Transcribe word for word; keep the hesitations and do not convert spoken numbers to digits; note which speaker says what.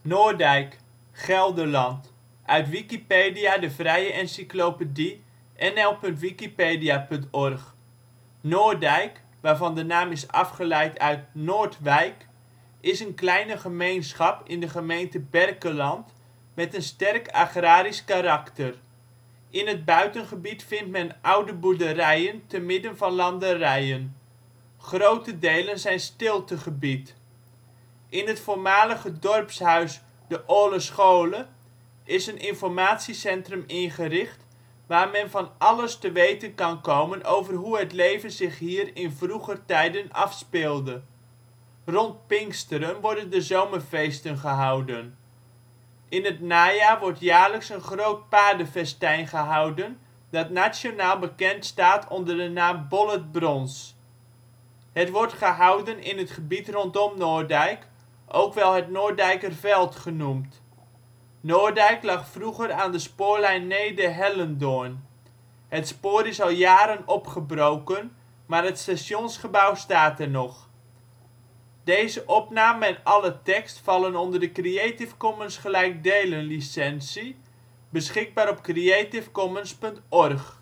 Speaker 1: Noorddijk, Gelderland, uit Wikipedia, de vrije encyclopedie. N L punt wikipedia punt org. Noorddijk, waarvan de naam is afgeleid uit Noordwijk, is een kleine gemeenschap in de gemeente Berkelland met een sterk agrarisch karakter. In het buitengebied vindt men oude boerderijen te midden van landerijen. Grote delen zijn stiltegebied. In het voormalige dorpshuis de Oale Schole is een informatiecentrum ingericht, waar men van alles te weten kan komen over hoe het leven zich hier in vroeger tijden afspeelde. Rond Pinksteren worden de zomerfeesten gehouden. In het najaar wordt jaarlijks een groot paardenfestijn gehouden dat nationaal bekend staat onder de naam Bollert Brons. Het wordt gehouden in het gebied rondom Noorddijk, ook wel het Noorddijkerveld genoemd. Noorddijk lag vroeger aan de spoorlijn Neede - Hellendoorn. Het spoor is al jaren opgebroken, maar het stationsgebouw staat er nog. Deze opname en alle tekst vallen onder de Creative Commons gelijkdelen licentie, beschikbaar op creativecommons punt org